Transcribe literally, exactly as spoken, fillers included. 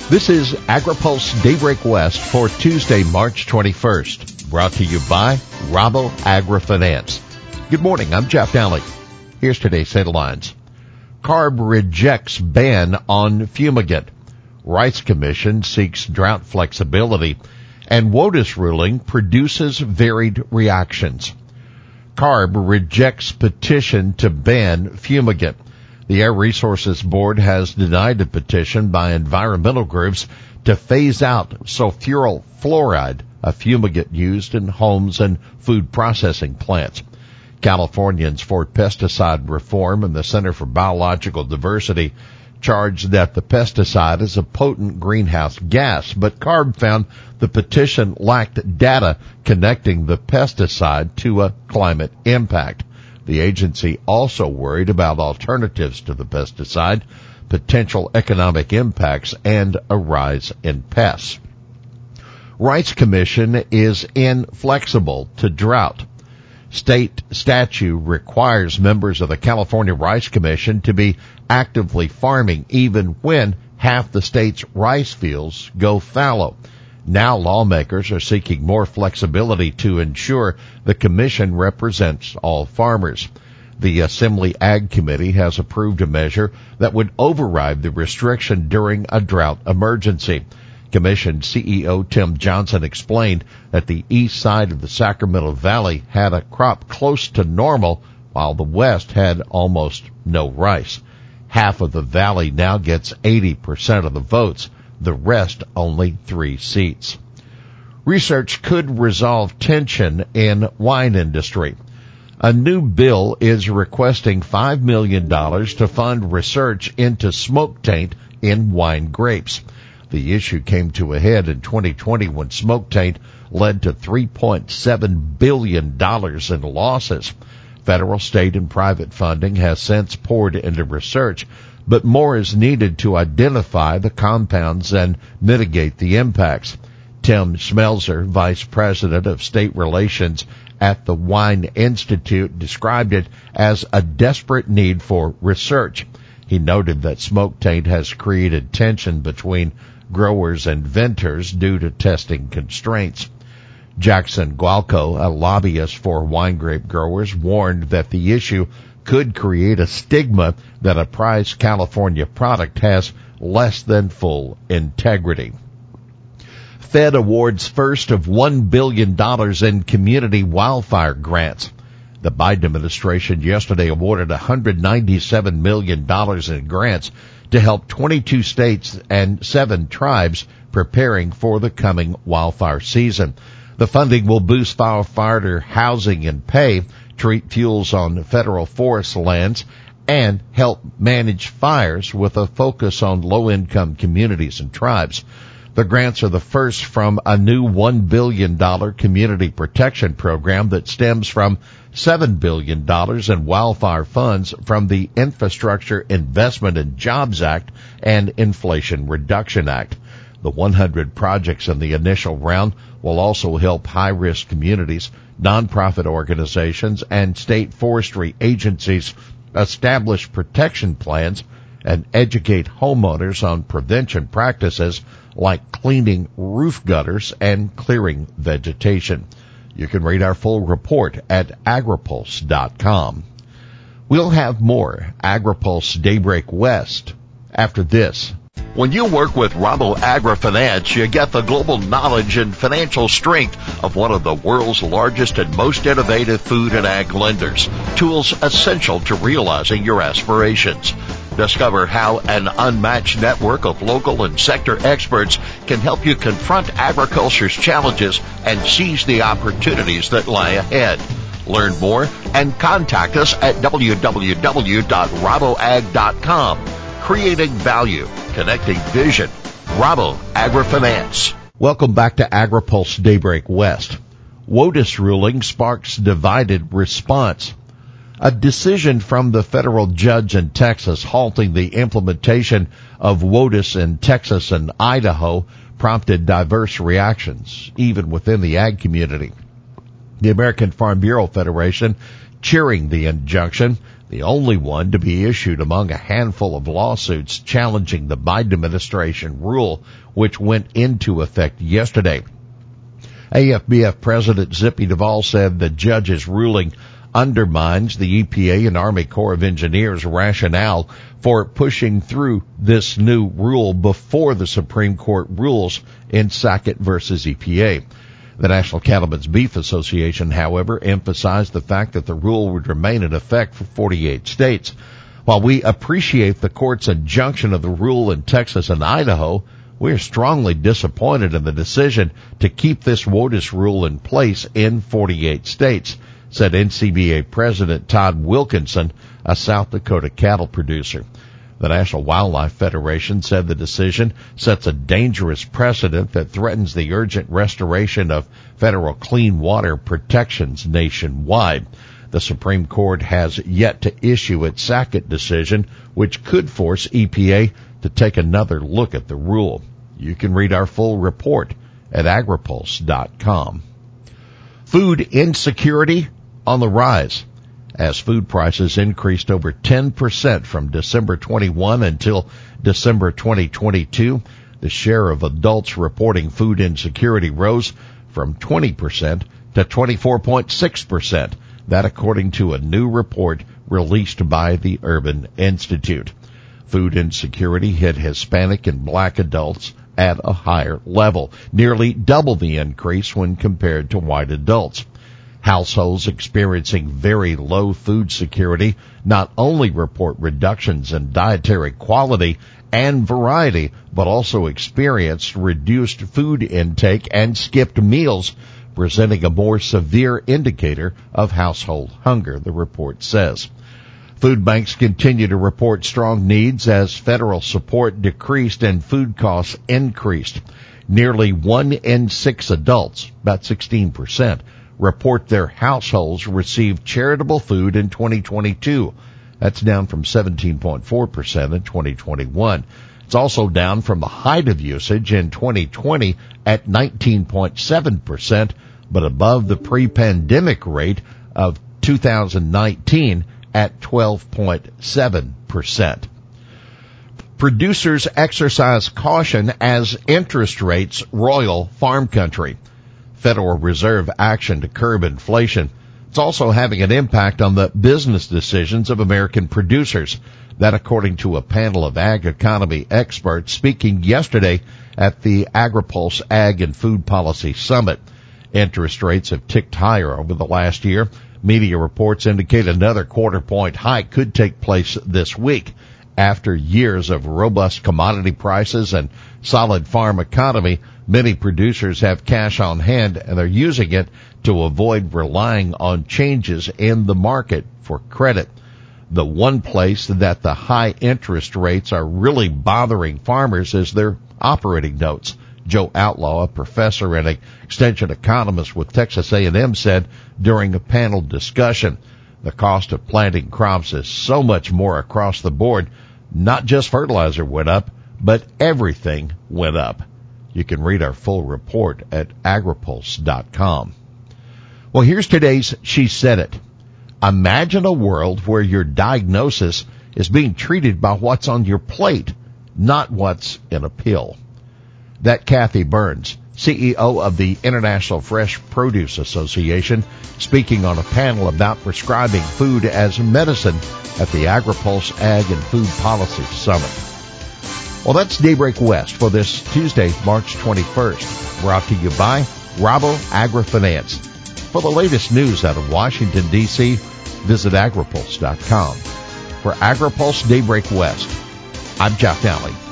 This is AgriPulse Daybreak West for Tuesday, March twenty-first, brought to you by Rabo AgriFinance. Good morning, I'm Jeff Daly. Here's today's headlines. CARB rejects ban on fumigant. Rice Commission seeks drought flexibility, and WOTUS ruling produces varied reactions. CARB rejects petition to ban fumigant. The Air Resources Board has denied a petition by environmental groups to phase out sulfuryl fluoride, a fumigant used in homes and food processing plants. Californians for Pesticide Reform and the Center for Biological Diversity charged that the pesticide is a potent greenhouse gas, but CARB found the petition lacked data connecting the pesticide to a climate impact. The agency also worried about alternatives to the pesticide, potential economic impacts, and a rise in pests. Rice Commission is inflexible to drought. State statute requires members of the California Rice Commission to be actively farming even when half the state's rice fields go fallow. Now lawmakers are seeking more flexibility to ensure the commission represents all farmers. The Assembly Ag Committee has approved a measure that would override the restriction during a drought emergency. Commission C E O Tim Johnson explained that the east side of the Sacramento Valley had a crop close to normal, while the west had almost no rice. Half of the valley now gets eighty percent of the votes. The rest only three seats. Research could resolve tension in wine industry. A new bill is requesting five million dollars to fund research into smoke taint in wine grapes. The issue came to a head in twenty twenty when smoke taint led to three point seven billion dollars in losses. Federal, state, and private funding has since poured into research, but more is needed to identify the compounds and mitigate the impacts. Tim Schmelzer, Vice President of State Relations at the Wine Institute, described it as a desperate need for research. He noted that smoke taint has created tension between growers and vintners due to testing constraints. Jackson Gualco, a lobbyist for wine grape growers, warned that the issue could create a stigma that a prized California product has less than full integrity. Fed awards first of one billion dollars in community wildfire grants. The Biden administration yesterday awarded one hundred ninety-seven million dollars in grants to help twenty-two states and seven tribes preparing for the coming wildfire season. The funding will boost firefighter housing and pay, treat fuels on federal forest lands, and help manage fires with a focus on low-income communities and tribes. The grants are the first from a new one billion dollars community protection program that stems from seven billion dollars in wildfire funds from the Infrastructure Investment and Jobs Act and Inflation Reduction Act. The one hundred projects in the initial round will also help high-risk communities, nonprofit organizations, and state forestry agencies establish protection plans and educate homeowners on prevention practices like cleaning roof gutters and clearing vegetation. You can read our full report at agripulse dot com. We'll have more AgriPulse Daybreak West after this. When you work with Rabo AgriFinance, you get the global knowledge and financial strength of one of the world's largest and most innovative food and ag lenders. Tools essential to realizing your aspirations. Discover how an unmatched network of local and sector experts can help you confront agriculture's challenges and seize the opportunities that lie ahead. Learn more and contact us at w w w dot rabo ag dot com. Creating value, connecting vision. Rabo AgriFinance. Welcome back to AgriPulse Daybreak West. WOTUS ruling sparks divided response. A decision from the federal judge in Texas halting the implementation of WOTUS in Texas and Idaho prompted diverse reactions, even within the ag community. The American Farm Bureau Federation cheering the injunction, the only one to be issued among a handful of lawsuits challenging the Biden administration rule, which went into effect yesterday. A F B F President Zippy Duvall said the judge's ruling undermines the E P A and Army Corps of Engineers' rationale for pushing through this new rule before the Supreme Court rules in Sackett versus E P A. The National Cattlemen's Beef Association, however, emphasized the fact that the rule would remain in effect for forty-eight states. While we appreciate the court's injunction of the rule in Texas and Idaho, we are strongly disappointed in the decision to keep this WOTUS rule in place in forty-eight states, said N C B A President Todd Wilkinson, a South Dakota cattle producer. The National Wildlife Federation said the decision sets a dangerous precedent that threatens the urgent restoration of federal clean water protections nationwide. The Supreme Court has yet to issue its Sackett decision, which could force E P A to take another look at the rule. You can read our full report at agripulse dot com. Food insecurity on the rise as food prices increased over ten percent from December twenty-first until December twenty twenty-two. The share of adults reporting food insecurity rose from twenty percent to twenty-four point six percent. That according to a new report released by the Urban Institute. Food insecurity hit Hispanic and black adults at a higher level, nearly double the increase when compared to white adults. Households experiencing very low food security not only report reductions in dietary quality and variety, but also experienced reduced food intake and skipped meals, presenting a more severe indicator of household hunger, the report says. Food banks continue to report strong needs as federal support decreased and food costs increased. Nearly one in six adults, about sixteen percent, report their households received charitable food in twenty twenty-two. That's down from seventeen point four percent in twenty twenty-one. It's also down from the height of usage in twenty twenty at nineteen point seven percent, but above the pre-pandemic rate of two thousand nineteen at twelve point seven percent. Producers exercise caution as interest rates roil farm country. Federal Reserve action to curb inflation. It's also having an impact on the business decisions of American producers. That according to a panel of ag economy experts speaking yesterday at the AgriPulse Ag and Food Policy Summit. Interest rates have ticked higher over the last year. Media reports indicate another quarter point hike could take place this week. After years of robust commodity prices and solid farm economy, many producers have cash on hand and are using it to avoid relying on changes in the market for credit. The one place that the high interest rates are really bothering farmers is their operating notes. Joe Outlaw, a professor and extension economist with Texas A and M, said during a panel discussion, the cost of planting crops is so much more across the board. Not just fertilizer went up, but everything went up. You can read our full report at agripulse dot com. Well, here's today's She Said It. Imagine a world where your diagnosis is being treated by what's on your plate, not what's in a pill. That Kathy Burns, C E O of the International Fresh Produce Association, speaking on a panel about prescribing food as medicine at the AgriPulse Ag and Food Policy Summit. Well, that's Daybreak West for this Tuesday, March twenty-first, brought to you by Rabo AgriFinance. For the latest news out of Washington, D C, visit agripulse dot com. For AgriPulse Daybreak West, I'm Jeff Daly.